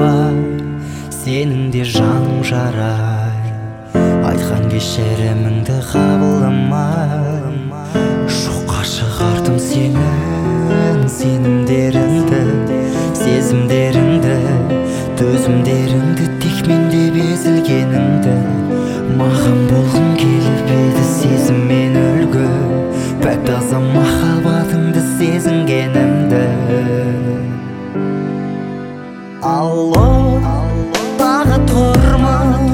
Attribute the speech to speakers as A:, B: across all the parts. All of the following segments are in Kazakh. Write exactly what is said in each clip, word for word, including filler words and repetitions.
A: бар, сенің де жаның жарай. Айтқан кешіріміңді қабылдамай, жоққа шығардым сенің сенімдеріңді, сезімдеріңді, төзімдеріңді, тек менде безілгеніңді. Маған болғың келіп еді сезіммен үлгі, пәк таза махаббатыңды сезінгенімді. Алло, тағы тұрма,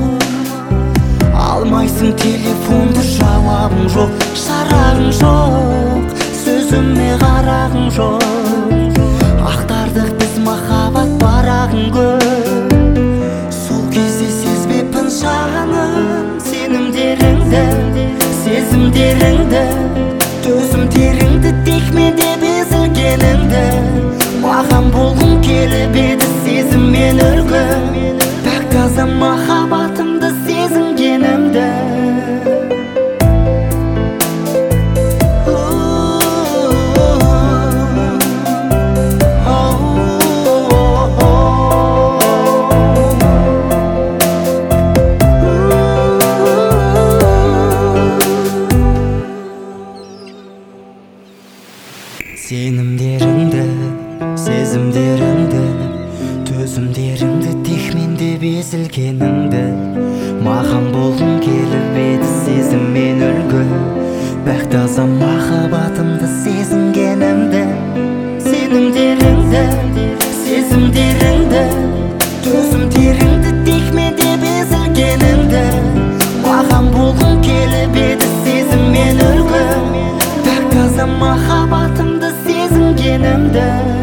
A: алмайсың телефонды, жауабың жоқ, шарағың жоқ, сөзіме қарағың жоқ. Ақтардық біз махаббат барағың көп, сол кезде сезбеппін жаным сенімдеріңді, сезімдеріңді, төзімдеріңді, тек менде безілгеніңді. Маған болғың келіп еді сезіммен үлгі, пәк таза махаббатымды сезінгенімді. Сенімдеріңді, сезімдеріңді, төзімдеріңді, тек менде безілгеніңді. Маған болғың келіп еді сезіммен үлгі, пәк таза махаббатымды сезінгенімді. Сенімдеріңді, сезімдеріңді, төзімдеріңді, тек менде безілгеніңді. Маған болғың келіп еді сезіммен үлгі, пәк таза махаббатымды сезінгенімді.